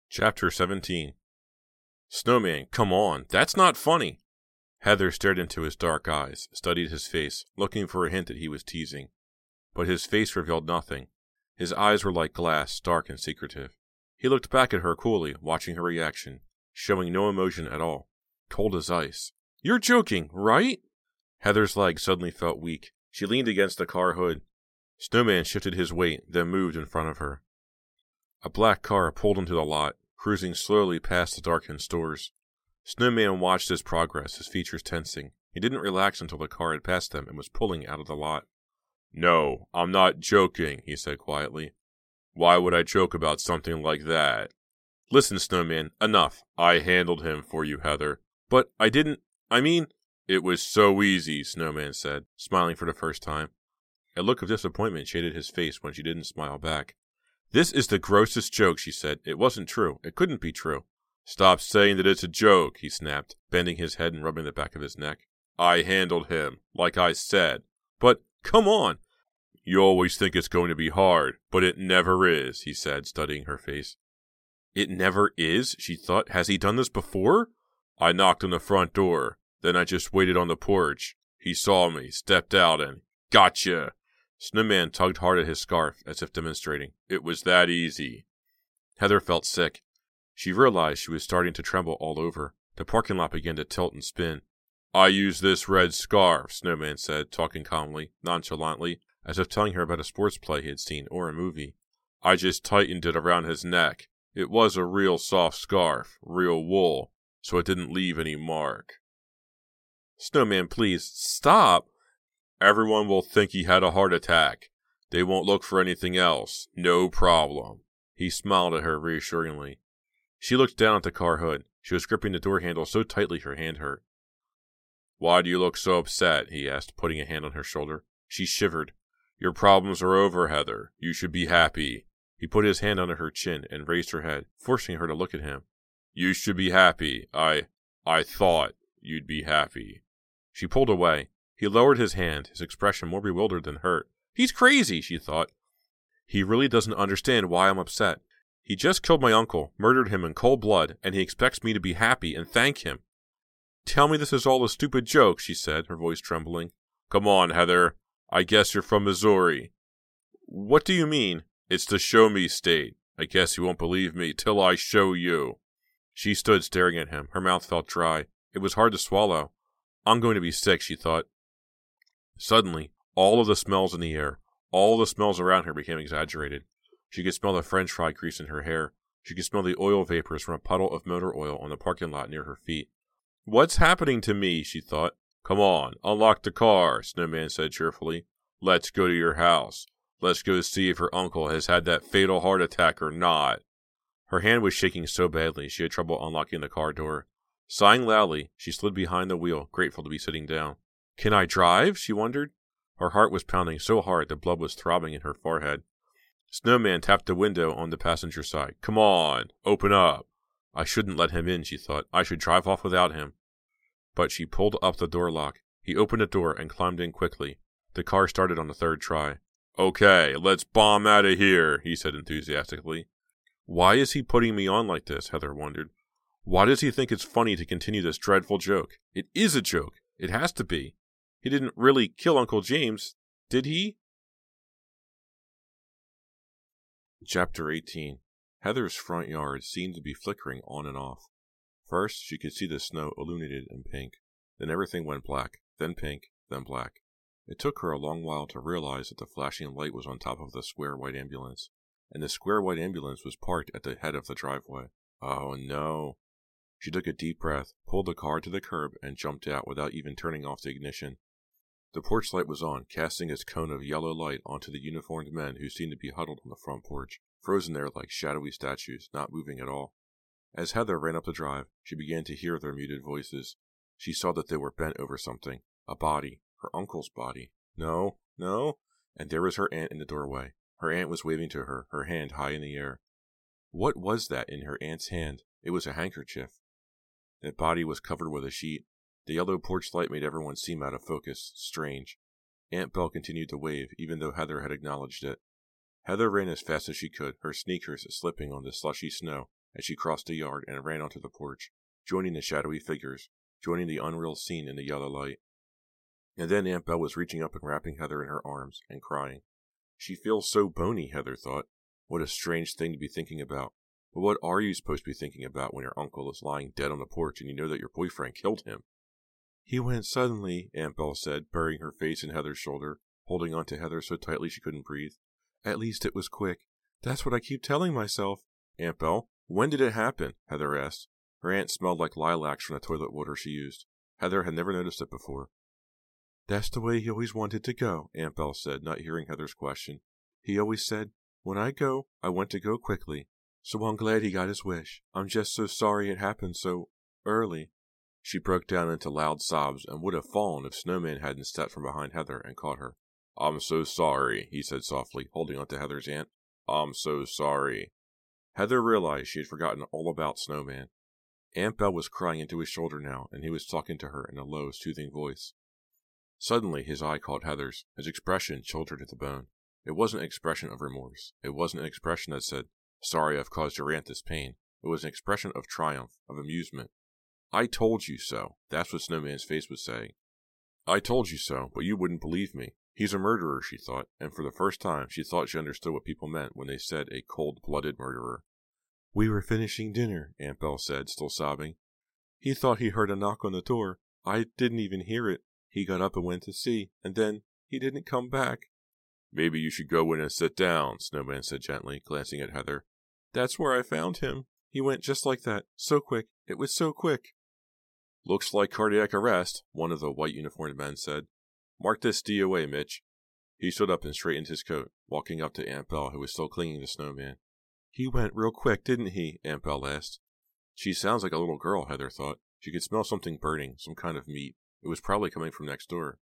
Chapter 17. Snowman, come on, that's not funny. Heather stared into his dark eyes, studied his face, looking for a hint that he was teasing. But his face revealed nothing. His eyes were like glass, dark and secretive. He looked back at her coolly, watching her reaction, showing no emotion at all. Cold as ice. You're joking, right? Heather's legs suddenly felt weak. She leaned against the car hood. Snowman shifted his weight, then moved in front of her. A black car pulled into the lot, cruising slowly past the darkened stores. Snowman watched his progress, his features tensing. He didn't relax until the car had passed them and was pulling out of the lot. No, I'm not joking, he said quietly. Why would I joke about something like that? Listen, Snowman, enough. I handled him for you, Heather. But I didn't, It was so easy, Snowman said, smiling for the first time. A look of disappointment shaded his face when she didn't smile back. This is the grossest joke, she said. It wasn't true. It couldn't be true. Stop saying that it's a joke, he snapped, bending his head and rubbing the back of his neck. I handled him, like I said. But, come on. You always think it's going to be hard, but it never is, he said, studying her face. It never is, she thought. Has he done this before? I knocked on the front door. Then I just waited on the porch. He saw me, stepped out, and gotcha! Snowman tugged hard at his scarf, as if demonstrating. It was that easy. Heather felt sick. She realized she was starting to tremble all over. The parking lot began to tilt and spin. I use this red scarf, Snowman said, talking calmly, nonchalantly, as if telling her about a sports play he had seen or a movie. I just tightened it around his neck. It was a real soft scarf, real wool, so it didn't leave any mark. Snowman, please, stop! Everyone will think he had a heart attack. They won't look for anything else. No problem. He smiled at her reassuringly. She looked down at the car hood. She was gripping the door handle so tightly her hand hurt. Why do you look so upset? He asked, putting a hand on her shoulder. She shivered. Your problems are over, Heather. You should be happy. He put his hand under her chin and raised her head, forcing her to look at him. You should be happy. I thought you'd be happy. She pulled away. He lowered his hand, his expression more bewildered than hurt. He's crazy, she thought. He really doesn't understand why I'm upset. He just killed my uncle, murdered him in cold blood, and he expects me to be happy and thank him. Tell me this is all a stupid joke, she said, her voice trembling. Come on, Heather. I guess you're from Missouri. What do you mean? It's the show me state. I guess you won't believe me till I show you. She stood staring at him. Her mouth felt dry. It was hard to swallow. I'm going to be sick, she thought. Suddenly, all of the smells in the air, all the smells around her became exaggerated. She could smell the French fry grease in her hair. She could smell the oil vapors from a puddle of motor oil on the parking lot near her feet. What's happening to me, she thought. Come on, unlock the car, Snowman said cheerfully. Let's go to your house. Let's go see if her uncle has had that fatal heart attack or not. Her hand was shaking so badly she had trouble unlocking the car door. Sighing loudly, she slid behind the wheel, grateful to be sitting down. Can I drive? She wondered. Her heart was pounding so hard the blood was throbbing in her forehead. Snowman tapped the window on the passenger side. Come on, open up. I shouldn't let him in, she thought. I should drive off without him. But she pulled up the door lock. He opened the door and climbed in quickly. The car started on the third try. Okay, let's bomb out of here, he said enthusiastically. Why is he putting me on like this? Heather wondered. Why does he think it's funny to continue this dreadful joke? It is a joke. It has to be. He didn't really kill Uncle James, did he? Chapter 18. Heather's front yard seemed to be flickering on and off. First, she could see the snow illuminated in pink. Then everything went black, then pink, then black. It took her a long while to realize that the flashing light was on top of the square white ambulance, and the square white ambulance was parked at the head of the driveway. Oh no. She took a deep breath, pulled the car to the curb, and jumped out without even turning off the ignition. The porch light was on, casting its cone of yellow light onto the uniformed men who seemed to be huddled on the front porch, frozen there like shadowy statues, not moving at all. As Heather ran up the drive, she began to hear their muted voices. She saw that they were bent over something. A body. Her uncle's body. No. And there was her aunt in the doorway. Her aunt was waving to her, her hand high in the air. What was that in her aunt's hand? It was a handkerchief. That body was covered with a sheet. The yellow porch light made everyone seem out of focus, strange. Aunt Belle continued to wave, even though Heather had acknowledged it. Heather ran as fast as she could, her sneakers slipping on the slushy snow, as she crossed the yard and ran onto the porch, joining the shadowy figures, joining the unreal scene in the yellow light. And then Aunt Belle was reaching up and wrapping Heather in her arms and crying. She feels so bony, Heather thought. What a strange thing to be thinking about. But what are you supposed to be thinking about when your uncle is lying dead on the porch and you know that your boyfriend killed him? He went suddenly, Aunt Belle said, burying her face in Heather's shoulder, holding on to Heather so tightly she couldn't breathe. At least it was quick. That's what I keep telling myself. Aunt Belle, when did it happen? Heather asked. Her aunt smelled like lilacs from the toilet water she used. Heather had never noticed it before. That's the way he always wanted to go, Aunt Belle said, not hearing Heather's question. He always said, when I go, I want to go quickly. So I'm glad he got his wish. I'm just so sorry it happened so early. She broke down into loud sobs and would have fallen if Snowman hadn't stepped from behind Heather and caught her. I'm so sorry, he said softly, holding on to Heather's aunt. I'm so sorry. Heather realized she had forgotten all about Snowman. Aunt Belle was crying into his shoulder now, and he was talking to her in a low, soothing voice. Suddenly, his eye caught Heather's. His expression chilled her to the bone. It wasn't an expression of remorse. It wasn't an expression that said, sorry I've caused your aunt this pain. It was an expression of triumph, of amusement. I told you so. That's what Snowman's face was saying. I told you so, but you wouldn't believe me. He's a murderer, she thought, and for the first time she thought she understood what people meant when they said a cold-blooded murderer. We were finishing dinner, Aunt Belle said, still sobbing. He thought he heard a knock on the door. I didn't even hear it. He got up and went to see, and then he didn't come back. Maybe you should go in and sit down, Snowman said gently, glancing at Heather. That's where I found him. He went just like that, so quick. It was so quick. Looks like cardiac arrest, one of the white uniformed men said. Mark this DOA, Mitch. He stood up and straightened his coat, walking up to Aunt Belle, who was still clinging to Snowman. He went real quick, didn't he? Aunt Belle asked. She sounds like a little girl, Heather thought. She could smell something burning, some kind of meat. It was probably coming from next door.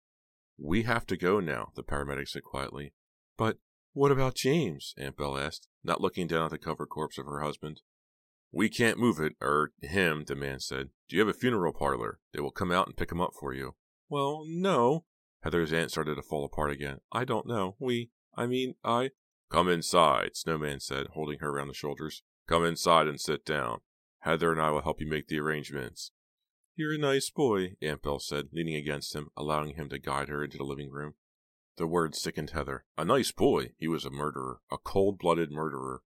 We have to go now, the paramedic said quietly. But what about James? Aunt Belle asked, not looking down at the covered corpse of her husband. We can't move it, him, the man said. Do you have a funeral parlor? They will come out and pick him up for you. Well, no. Heather's aunt started to fall apart again. I don't know. Come inside, Snowman said, holding her around the shoulders. Come inside and sit down. Heather and I will help you make the arrangements. You're a nice boy, Aunt Belle said, leaning against him, allowing him to guide her into the living room. The words sickened Heather. A nice boy? He was a murderer, a cold-blooded murderer.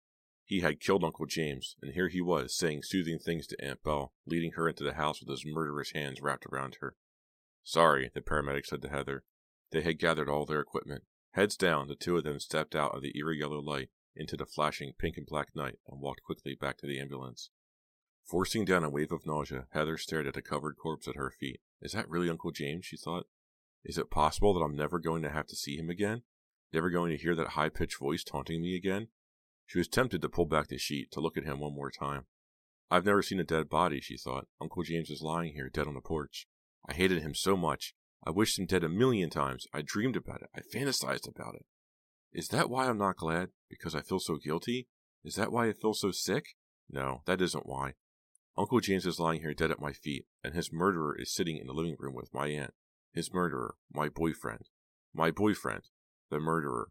He had killed Uncle James, and here he was, saying soothing things to Aunt Belle, leading her into the house with his murderous hands wrapped around her. Sorry, the paramedic said to Heather. They had gathered all their equipment. Heads down, the two of them stepped out of the eerie yellow light into the flashing pink and black night and walked quickly back to the ambulance. Forcing down a wave of nausea, Heather stared at the covered corpse at her feet. Is that really Uncle James, she thought? Is it possible that I'm never going to have to see him again? Never going to hear that high-pitched voice taunting me again? She was tempted to pull back the sheet, to look at him one more time. I've never seen a dead body, she thought. Uncle James is lying here, dead on the porch. I hated him so much. I wished him dead 1,000,000 times. I dreamed about it. I fantasized about it. Is that why I'm not glad? Because I feel so guilty? Is that why I feel so sick? No, that isn't why. Uncle James is lying here dead at my feet, and his murderer is sitting in the living room with my aunt. His murderer, my boyfriend. My boyfriend. The murderer.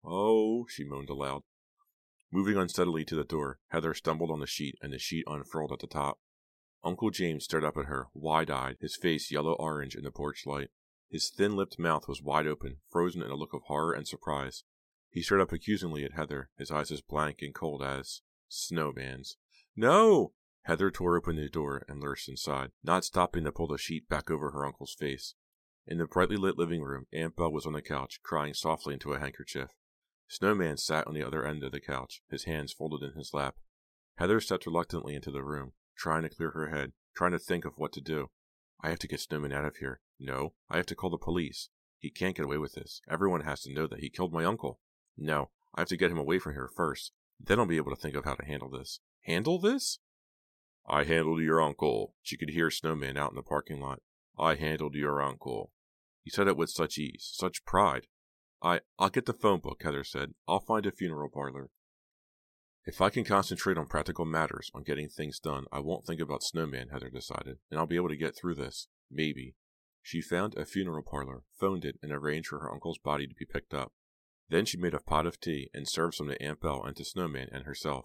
Oh, she moaned aloud. Moving unsteadily to the door, Heather stumbled on the sheet, and the sheet unfurled at the top. Uncle James stared up at her, wide-eyed, his face yellow-orange in the porch light. His thin-lipped mouth was wide open, frozen in a look of horror and surprise. He stared up accusingly at Heather, his eyes as blank and cold as Snowman's. No! Heather tore open the door and lurched inside, not stopping to pull the sheet back over her uncle's face. In the brightly lit living room, Aunt Belle was on the couch, crying softly into a handkerchief. Snowman sat on the other end of the couch, his hands folded in his lap. Heather stepped reluctantly into the room, trying to clear her head, trying to think of what to do. I have to get Snowman out of here. No, I have to call the police. He can't get away with this. Everyone has to know that he killed my uncle. No, I have to get him away from here first. Then I'll be able to think of how to handle this. Handle this? I handled your uncle. She could hear Snowman out in the parking lot. I handled your uncle. He said it with such ease, such pride. I'll get the phone book, Heather said. I'll find a funeral parlor. If I can concentrate on practical matters, on getting things done, I won't think about Snowman, Heather decided, and I'll be able to get through this. Maybe. She found a funeral parlor, phoned it, and arranged for her uncle's body to be picked up. Then she made a pot of tea and served some to Aunt Belle and to Snowman and herself.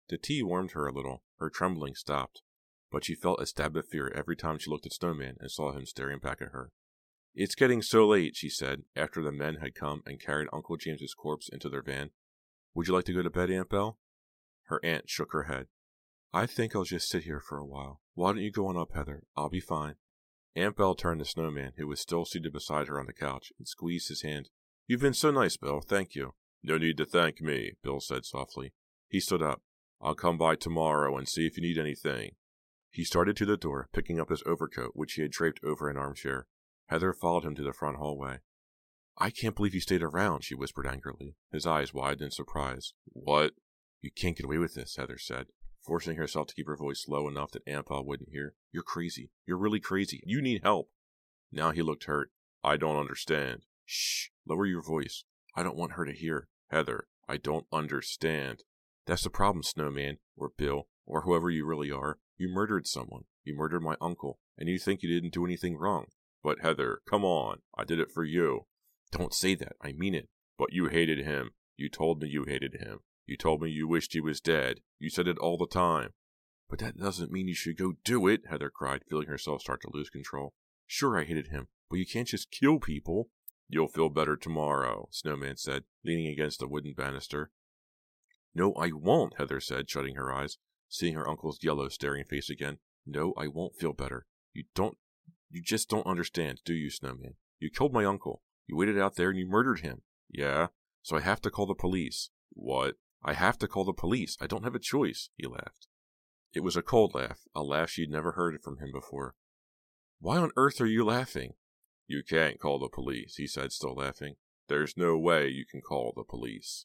The tea warmed her a little. Her trembling stopped, but she felt a stab of fear every time she looked at Snowman and saw him staring back at her. "It's getting so late," she said, after the men had come and carried Uncle James's corpse into their van. "Would you like to go to bed, Aunt Belle?" Her aunt shook her head. "I think I'll just sit here for a while. Why don't you go on up, Heather? I'll be fine." Aunt Belle turned to Snowman, who was still seated beside her on the couch, and squeezed his hand. "You've been so nice, Bill. Thank you." "No need to thank me," Bill said softly. He stood up. "I'll come by tomorrow and see if you need anything." He started to the door, picking up his overcoat, which he had draped over an armchair. Heather followed him to the front hallway. "I can't believe you stayed around," she whispered angrily. His eyes widened in surprise. "What?" "You can't get away with this," Heather said, forcing herself to keep her voice low enough that Aunt Belle wouldn't hear. "You're crazy. You're really crazy. You need help." Now he looked hurt. "I don't understand." "Shh! Lower your voice. I don't want her to hear." "Heather, I don't understand." "That's the problem, Snowman, or Bill, or whoever you really are. You murdered someone. You murdered my uncle, and you think you didn't do anything wrong." "But Heather, come on. I did it for you." "Don't say that. I mean it." "But you hated him. You told me you hated him. You told me you wished he was dead. You said it all the time." "But that doesn't mean you should go do it," Heather cried, feeling herself start to lose control. "Sure, I hated him, but you can't just kill people." "You'll feel better tomorrow," Snowman said, leaning against the wooden banister. "No, I won't," Heather said, shutting her eyes, seeing her uncle's yellow, staring face again. "No, I won't feel better. You just don't understand, do you, Snowman? You killed my uncle. You waited out there and you murdered him." "Yeah? So I have to call the police." "What?" "I have to call the police. I don't have a choice," he laughed. It was a cold laugh, a laugh she'd never heard from him before. "Why on earth are you laughing?" "You can't call the police," he said, still laughing. "There's no way you can call the police."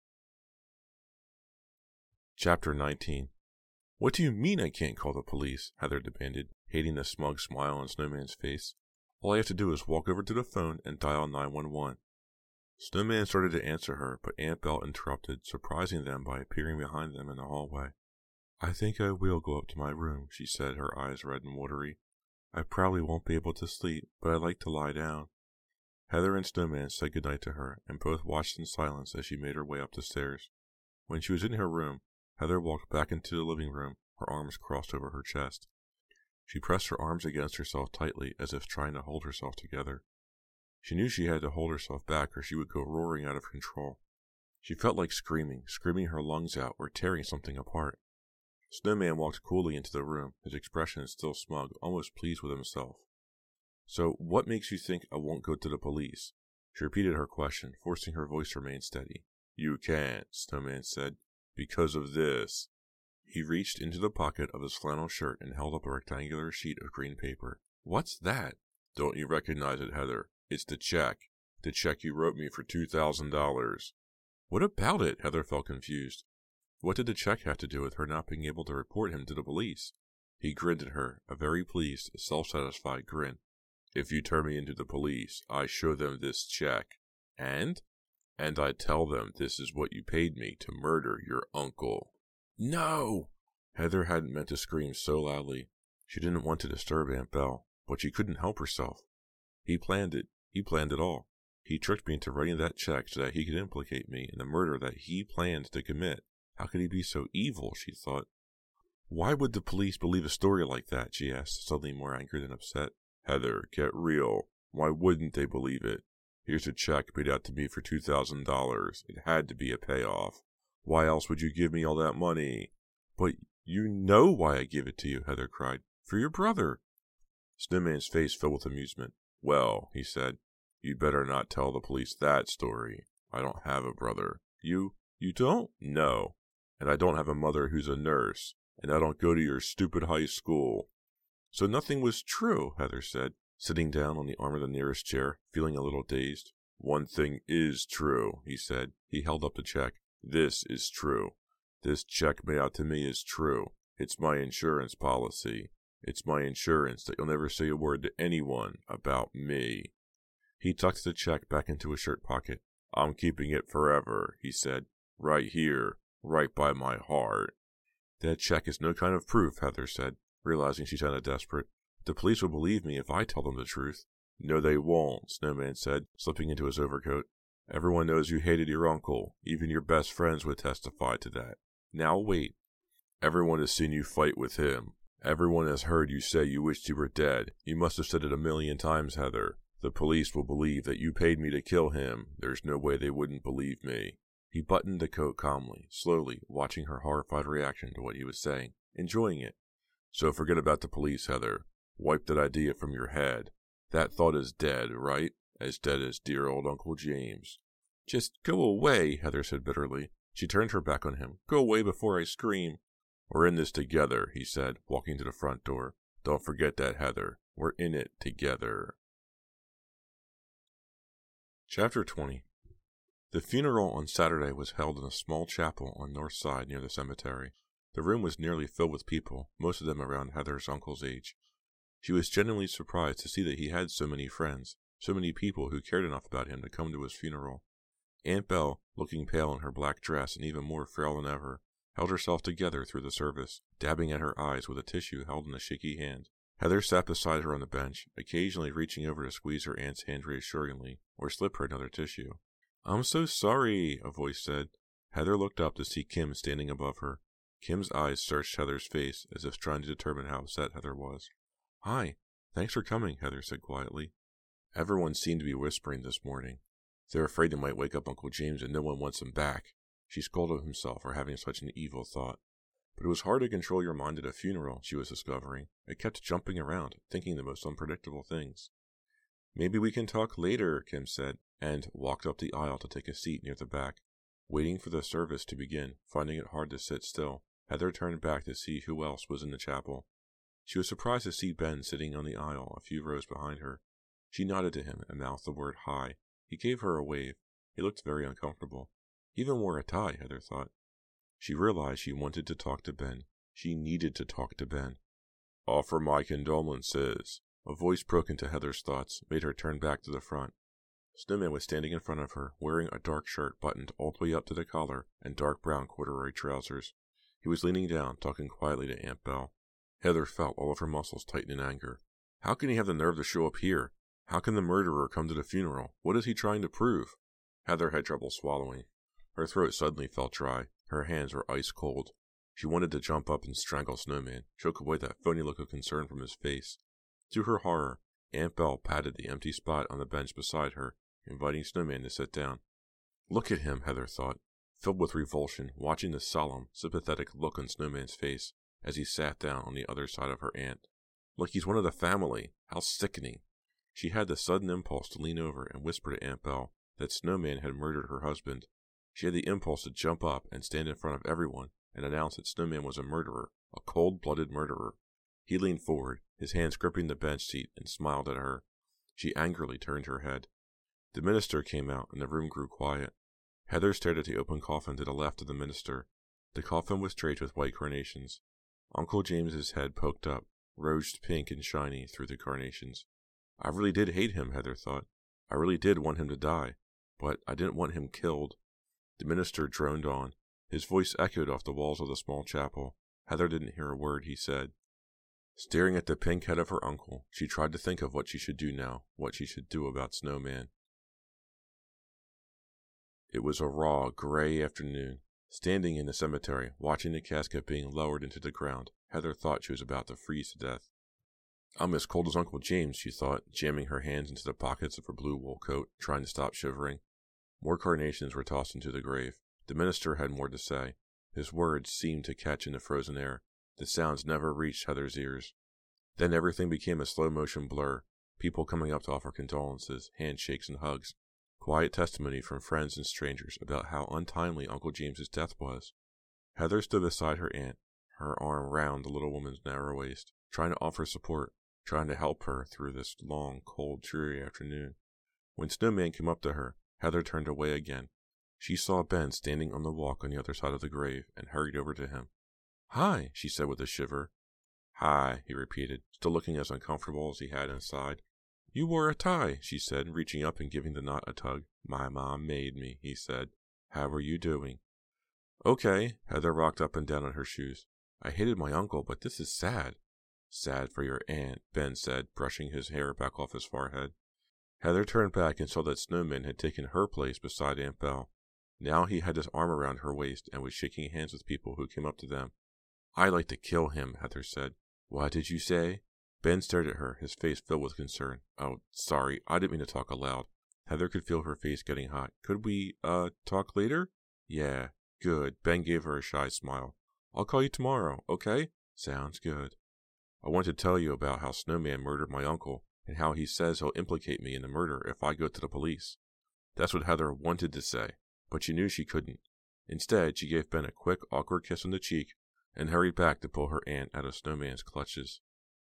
Chapter 19. "What do you mean I can't call the police?" Heather demanded, hating the smug smile on Snowman's face. "All I have to do is walk over to the phone and dial 911. Snowman started to answer her, but Aunt Belle interrupted, surprising them by appearing behind them in the hallway. "I think I will go up to my room," she said, her eyes red and watery. "I probably won't be able to sleep, but I like to lie down." Heather and Snowman said goodnight to her, and both watched in silence as she made her way up the stairs. When she was in her room, Heather walked back into the living room, her arms crossed over her chest. She pressed her arms against herself tightly, as if trying to hold herself together. She knew she had to hold herself back or she would go roaring out of control. She felt like screaming her lungs out or tearing something apart. Snowman walked coolly into the room, his expression still smug, almost pleased with himself. "So, what makes you think I won't go to the police?" She repeated her question, forcing her voice to remain steady. "You can't," Snowman said, "because of this." He reached into the pocket of his flannel shirt and held up a rectangular sheet of green paper. "What's that?" "Don't you recognize it, Heather? It's the check. The check you wrote me for $2,000. "What about it?" Heather felt confused. What did the check have to do with her not being able to report him to the police? He grinned at her, a very pleased, self-satisfied grin. "If you turn me into the police, I show them this check. And I tell them this is what you paid me to murder your uncle." "No!" Heather hadn't meant to scream so loudly. She didn't want to disturb Aunt Belle, but she couldn't help herself. "He planned it. He planned it all. He tricked me into writing that check so that he could implicate me in the murder that he planned to commit. How could he be so evil?" she thought. "Why would the police believe a story like that?" she asked, suddenly more angry than upset. "Heather, get real. Why wouldn't they believe it? Here's a check paid out to me for $2,000. It had to be a payoff. Why else would you give me all that money?" "But you know why I gave it to you," Heather cried. "For your brother." Snowman's face filled with amusement. "Well," he said, "you better not tell the police that story. I don't have a brother." You don't?" "No. And I don't have a mother who's a nurse. And I don't go to your stupid high school." "So nothing was true," Heather said, sitting down on the arm of the nearest chair, feeling a little dazed. "One thing is true," he said. He held up the check. "This is true. This check made out to me is true. It's my insurance policy. It's my insurance that you'll never say a word to anyone about me." He tucked the check back into his shirt pocket. "I'm keeping it forever," he said. "Right here, right by my heart." "That check is no kind of proof," Heather said, realizing she sounded desperate. "The police will believe me if I tell them the truth." "No, they won't," Snowman said, slipping into his overcoat. "Everyone knows you hated your uncle. Even your best friends would testify to that." "Now wait. Everyone has seen you fight with him. Everyone has heard you say you wished you were dead. You must have said it 1,000,000 times, Heather. The police will believe that you paid me to kill him. There's no way they wouldn't believe me. He buttoned the coat calmly, slowly, watching her horrified reaction to what he was saying, enjoying it. So forget about the police, Heather. Wipe that idea from your head. That thought is dead, right? As dead as dear old Uncle James. Just go away, Heather said bitterly. She turned her back on him. Go away before I scream. We're in this together, he said, walking to the front door. Don't forget that, Heather. We're in it together. Chapter 20. The funeral on Saturday was held in a small chapel on North Side near the cemetery. The room was nearly filled with people, most of them around Heather's uncle's age. She was genuinely surprised to see that he had so many friends, so many people who cared enough about him to come to his funeral. Aunt Belle, looking pale in her black dress and even more frail than ever, held herself together through the service, dabbing at her eyes with a tissue held in a shaky hand. Heather sat beside her on the bench, occasionally reaching over to squeeze her aunt's hand reassuringly, or slip her another tissue. I'm so sorry, a voice said. Heather looked up to see Kim standing above her. Kim's eyes searched Heather's face, as if trying to determine how upset Heather was. Hi, thanks for coming, Heather said quietly. Everyone seemed to be whispering this morning. They're afraid they might wake up Uncle James and no one wants him back. She scolded himself for having such an evil thought. But it was hard to control your mind at a funeral, she was discovering. It kept jumping around, thinking the most unpredictable things. Maybe we can talk later, Kim said, and walked up the aisle to take a seat near the back. Waiting for the service to begin, finding it hard to sit still, Heather turned back to see who else was in the chapel. She was surprised to see Ben sitting on the aisle a few rows behind her. She nodded to him and mouthed the word hi. He gave her a wave. He looked very uncomfortable. He even wore a tie, Heather thought. She realized she wanted to talk to Ben. She needed to talk to Ben. Offer my condolences. A voice broke into Heather's thoughts, made her turn back to the front. Snowman was standing in front of her, wearing a dark shirt buttoned all the way up to the collar and dark brown corduroy trousers. He was leaning down, talking quietly to Aunt Belle. Heather felt all of her muscles tighten in anger. How can he have the nerve to show up here? How can the murderer come to the funeral? What is he trying to prove? Heather had trouble swallowing. Her throat suddenly felt dry. Her hands were ice cold. She wanted to jump up and strangle Snowman, choke away that phony look of concern from his face. To her horror, Aunt Belle patted the empty spot on the bench beside her, inviting Snowman to sit down. Look at him, Heather thought, filled with revulsion, watching the solemn, sympathetic look on Snowman's face as he sat down on the other side of her aunt. Like he's one of the family. How sickening. She had the sudden impulse to lean over and whisper to Aunt Belle that Snowman had murdered her husband. She had the impulse to jump up and stand in front of everyone and announce that Snowman was a murderer, a cold-blooded murderer. He leaned forward, his hands gripping the bench seat, and smiled at her. She angrily turned her head. The minister came out, and the room grew quiet. Heather stared at the open coffin to the left of the minister. The coffin was draped with white carnations. Uncle James's head poked up, rosed pink and shiny through the carnations. I really did hate him, Heather thought. I really did want him to die, but I didn't want him killed. The minister droned on. His voice echoed off the walls of the small chapel. Heather didn't hear a word he said. Staring at the pink head of her uncle, she tried to think of what she should do now, what she should do about Snowman. It was a raw, gray afternoon. Standing in the cemetery, watching the casket being lowered into the ground, Heather thought she was about to freeze to death. I'm as cold as Uncle James, she thought, jamming her hands into the pockets of her blue wool coat, trying to stop shivering. More carnations were tossed into the grave. The minister had more to say. His words seemed to catch in the frozen air. The sounds never reached Heather's ears. Then everything became a slow-motion blur. People coming up to offer condolences, handshakes and hugs. Quiet testimony from friends and strangers about how untimely Uncle James's death was. Heather stood beside her aunt, her arm round the little woman's narrow waist, trying to offer support, trying to help her through this long, cold, dreary afternoon. When Snowman came up to her, Heather turned away again. She saw Ben standing on the walk on the other side of the grave and hurried over to him. Hi, she said with a shiver. Hi, he repeated, still looking as uncomfortable as he had inside. You wore a tie, she said, reaching up and giving the knot a tug. My mom made me, he said. How are you doing? Okay, Heather rocked up and down on her shoes. I hated my uncle, but this is sad. Sad for your aunt, Ben said, brushing his hair back off his forehead. Heather turned back and saw that Snowman had taken her place beside Aunt Belle. Now he had his arm around her waist and was shaking hands with people who came up to them. "I'd like to kill him," Heather said. "What did you say?" Ben stared at her, his face filled with concern. "Oh, sorry, I didn't mean to talk aloud." Heather could feel her face getting hot. "Could we, talk later?" "Yeah, good." Ben gave her a shy smile. "I'll call you tomorrow, okay?" "Sounds good." "I want to tell you about how Snowman murdered my uncle, and how he says he'll implicate me in the murder if I go to the police." That's what Heather wanted to say, but she knew she couldn't. Instead, she gave Ben a quick, awkward kiss on the cheek and hurried back to pull her aunt out of Snowman's clutches.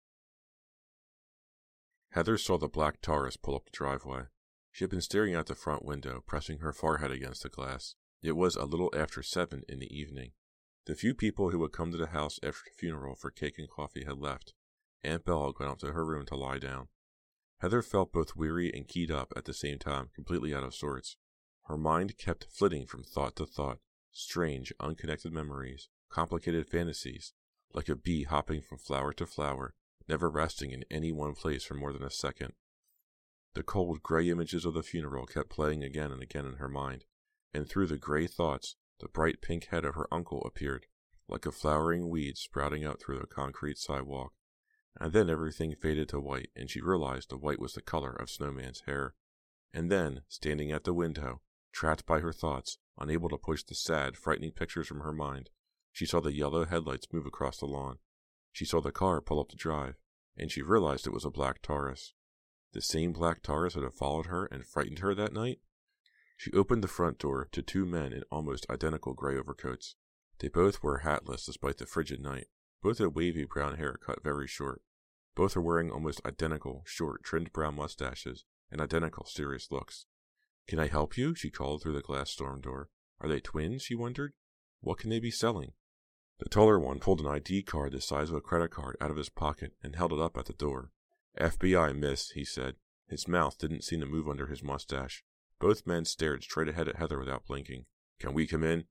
Heather saw the black Taurus pull up the driveway. She had been staring out the front window, pressing her forehead against the glass. It was a little after 7 in the evening. The few people who had come to the house after the funeral for cake and coffee had left. Aunt Belle had gone up to her room to lie down. Heather felt both weary and keyed up at the same time, completely out of sorts. Her mind kept flitting from thought to thought, strange, unconnected memories, complicated fantasies, like a bee hopping from flower to flower, never resting in any one place for more than a second. The cold, gray images of the funeral kept playing again and again in her mind, and through the gray thoughts, the bright pink head of her uncle appeared, like a flowering weed sprouting out through the concrete sidewalk. And then everything faded to white, and she realized the white was the color of Snowman's hair. And then, standing at the window, trapped by her thoughts, unable to push the sad, frightening pictures from her mind, she saw the yellow headlights move across the lawn. She saw the car pull up the drive, and she realized it was a black Taurus. The same black Taurus that had followed her and frightened her that night? She opened the front door to 2 men in almost identical gray overcoats. They both were hatless despite the frigid night. Both had wavy brown hair cut very short. Both were wearing almost identical, short, trimmed brown mustaches and identical serious looks. "Can I help you?" she called through the glass storm door. "Are they twins?" she wondered. "What can they be selling?" The taller one pulled an ID card the size of a credit card out of his pocket and held it up at the door. "FBI, miss," he said. His mouth didn't seem to move under his mustache. Both men stared straight ahead at Heather without blinking. "Can we come in?"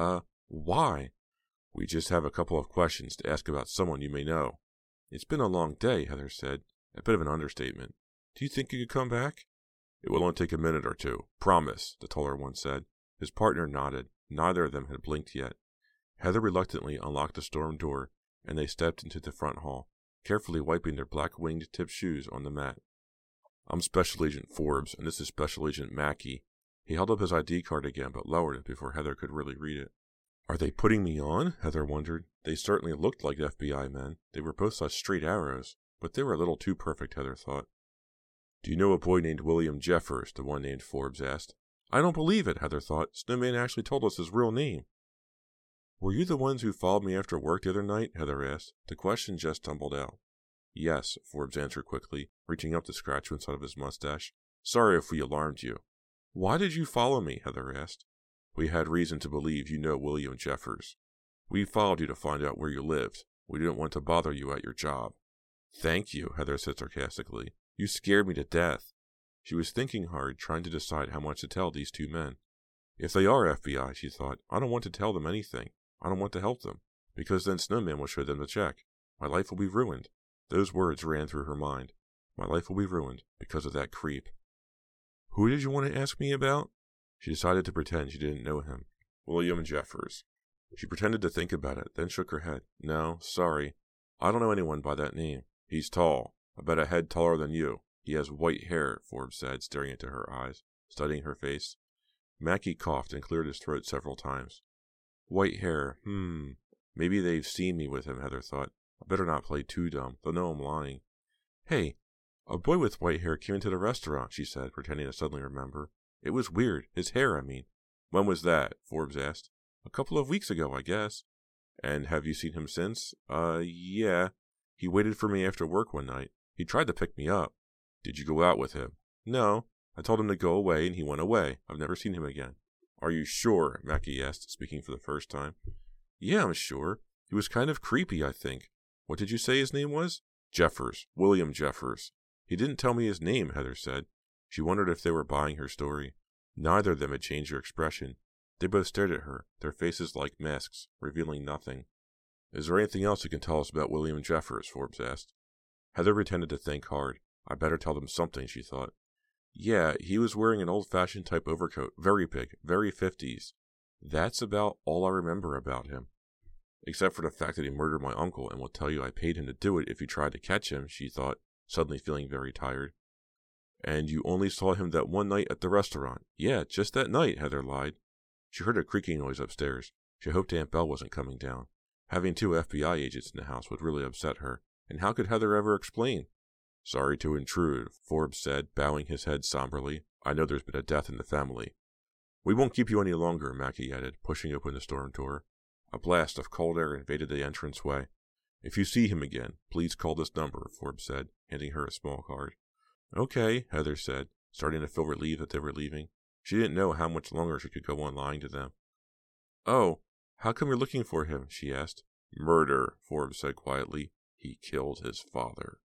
Why?" "We just have a couple of questions to ask about someone you may know." "It's been a long day," Heather said, a bit of an understatement. "Do you think you could come back?" "It will only take a minute or two. Promise," the taller one said. His partner nodded. Neither of them had blinked yet. Heather reluctantly unlocked the storm door, and they stepped into the front hall, carefully wiping their black winged-tipped shoes on the mat. "I'm Special Agent Forbes, and this is Special Agent Mackey." He held up his ID card again, but lowered it before Heather could really read it. "Are they putting me on?" Heather wondered. They certainly looked like FBI men. They were both such straight arrows, but they were a little too perfect, Heather thought. "Do you know a boy named William Jeffers?" the one named Forbes asked. "I don't believe it," Heather thought. "Snowman actually told us his real name." "Were you the ones who followed me after work the other night?" Heather asked. The question just tumbled out. "Yes," Forbes answered quickly, reaching up to scratch one side of his mustache. "Sorry if we alarmed you." "Why did you follow me?" Heather asked. "We had reason to believe you know William Jeffers. We followed you to find out where you lived. We didn't want to bother you at your job." "Thank you," Heather said sarcastically. "You scared me to death." She was thinking hard, trying to decide how much to tell these 2 men. If they are FBI, she thought, I don't want to tell them anything. I don't want to help them, because then Snowman will show them the check. My life will be ruined. Those words ran through her mind. My life will be ruined because of that creep. "Who did you want to ask me about?" She decided to pretend she didn't know him. "William Jeffers." She pretended to think about it, then shook her head. "No, sorry. I don't know anyone by that name. He's tall, about a head taller than you. He has white hair," Forbes said, staring into her eyes, studying her face. Mackey coughed and cleared his throat several times. "White hair, Maybe they've seen me with him," Heather thought. "I better not play too dumb. They'll know I'm lying." "Hey, a boy with white hair came into the restaurant," she said, pretending to suddenly remember. "It was weird. His hair, I mean." "When was that?" Forbes asked. "A couple of weeks ago, I guess." "And have you seen him since?" Yeah. He waited for me after work one night. He tried to pick me up." "Did you go out with him?" "No. I told him to go away, and he went away. I've never seen him again." "Are you sure?" Mackey asked, speaking for the first time. "Yeah, I'm sure. He was kind of creepy, I think." "What did you say his name was?" "Jeffers. William Jeffers." "He didn't tell me his name," Heather said. She wondered if they were buying her story. Neither of them had changed their expression. They both stared at her, their faces like masks, revealing nothing. "Is there anything else you can tell us about William Jeffers?" Forbes asked. Heather pretended to think hard. I better tell them something, she thought. "Yeah, he was wearing an old-fashioned type overcoat, very big, very 50s. That's about all I remember about him." Except for the fact that he murdered my uncle and will tell you I paid him to do it if you tried to catch him, she thought, suddenly feeling very tired. And you only saw him that one night at the restaurant. Yeah, just that night, Heather lied. She heard a creaking noise upstairs. She hoped Aunt Belle wasn't coming down. Having 2 FBI agents in the house would really upset her, and how could Heather ever explain? Sorry to intrude, Forbes said, bowing his head somberly. I know there's been a death in the family. We won't keep you any longer, Mackie added, pushing open the storm door. A blast of cold air invaded the entranceway. If you see him again, please call this number, Forbes said, handing her a small card. Okay, Heather said, starting to feel relieved that they were leaving. She didn't know how much longer she could go on lying to them. Oh, how come you're looking for him? She asked. Murder, Forbes said quietly. He killed his father.